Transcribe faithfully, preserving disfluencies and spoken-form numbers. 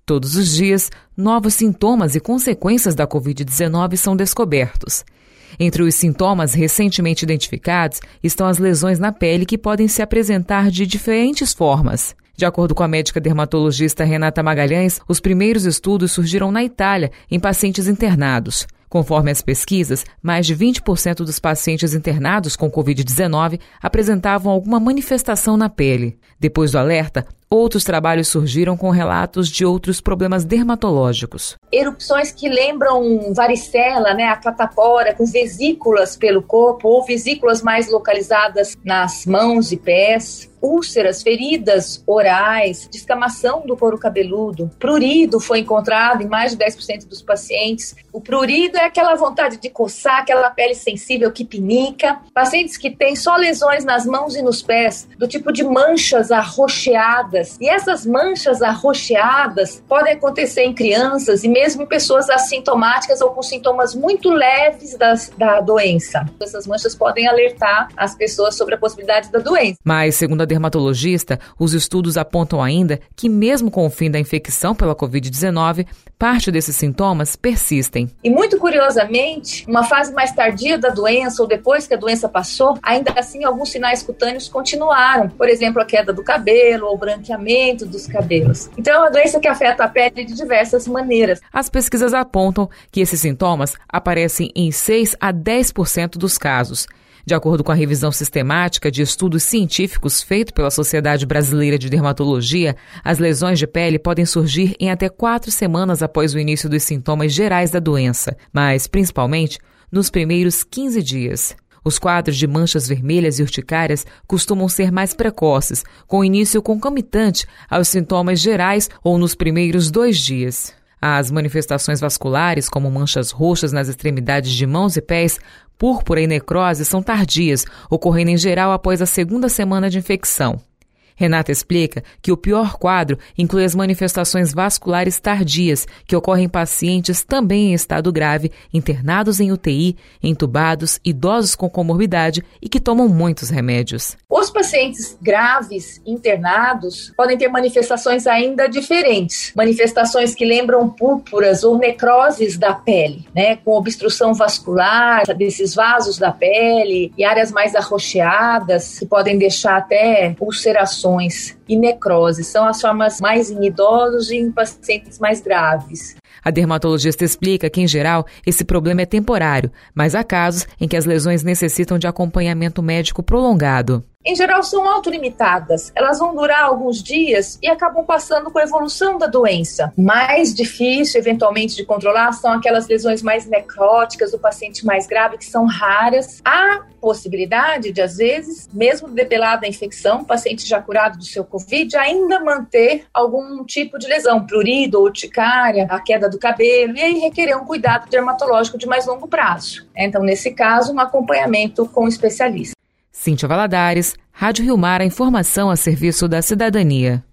Todos os dias, novos sintomas e consequências da covid dezenove são descobertos. Entre os sintomas recentemente identificados estão as lesões na pele que podem se apresentar de diferentes formas. De acordo com a médica dermatologista Renata Magalhães, os primeiros estudos surgiram na Itália, em pacientes internados. Conforme as pesquisas, mais de vinte por cento dos pacientes internados com covid dezenove apresentavam alguma manifestação na pele. Depois do alerta, outros trabalhos surgiram com relatos de outros problemas dermatológicos. Erupções que lembram varicela, né, a catapora, com vesículas pelo corpo ou vesículas mais localizadas nas mãos e pés. Úlceras, feridas orais, descamação do couro cabeludo. Prurido foi encontrado em mais de dez por cento dos pacientes. O prurido é aquela vontade de coçar, aquela pele sensível que pinica. Pacientes que têm só lesões nas mãos e nos pés, do tipo de manchas arroxeadas. E essas manchas arroxeadas podem acontecer em crianças e mesmo em pessoas assintomáticas ou com sintomas muito leves das, da doença. Essas manchas podem alertar as pessoas sobre a possibilidade da doença. Mas, segundo a dermatologista, os estudos apontam ainda que mesmo com o fim da infecção pela covid dezenove, parte desses sintomas persistem. E muito curiosamente, uma fase mais tardia da doença ou depois que a doença passou, ainda assim alguns sinais cutâneos continuaram. Por exemplo, a queda do cabelo ou o branqueamento dos cabelos. Então é uma doença que afeta a pele de diversas maneiras. As pesquisas apontam que esses sintomas aparecem em seis a dez por cento dos casos. De acordo com a revisão sistemática de estudos científicos feito pela Sociedade Brasileira de Dermatologia, as lesões de pele podem surgir em até quatro semanas após o início dos sintomas gerais da doença, mas, principalmente, nos primeiros quinze dias. Os quadros de manchas vermelhas e urticárias costumam ser mais precoces, com início concomitante aos sintomas gerais ou nos primeiros dois dias. As manifestações vasculares, como manchas roxas nas extremidades de mãos e pés, púrpura e necrose, são tardias, ocorrendo em geral após a segunda semana de infecção. Renata explica que o pior quadro inclui as manifestações vasculares tardias, que ocorrem em pacientes também em estado grave, internados em U T I, entubados, idosos com comorbidade e que tomam muitos remédios. Os pacientes graves internados podem ter manifestações ainda diferentes. Manifestações que lembram púrpuras ou necroses da pele, né, com obstrução vascular desses vasos da pele e áreas mais arroxeadas, que podem deixar até ulcerações e necrose. São as formas mais em idosos e em pacientes mais graves. A dermatologista explica que, em geral, esse problema é temporário, mas há casos em que as lesões necessitam de acompanhamento médico prolongado. Em geral, são autolimitadas. Elas vão durar alguns dias e acabam passando com a evolução da doença. Mais difícil, eventualmente, de controlar são aquelas lesões mais necróticas do paciente mais grave, que são raras. Há possibilidade de, às vezes, mesmo debelada a infecção, o paciente já curado do seu Covid, ainda manter algum tipo de lesão, prurido, urticária, a queda do cabelo, e aí requerer um cuidado dermatológico de mais longo prazo. Então, nesse caso, um acompanhamento com o especialista. Cíntia Valadares, Rádio Rio Mar, a informação a serviço da cidadania.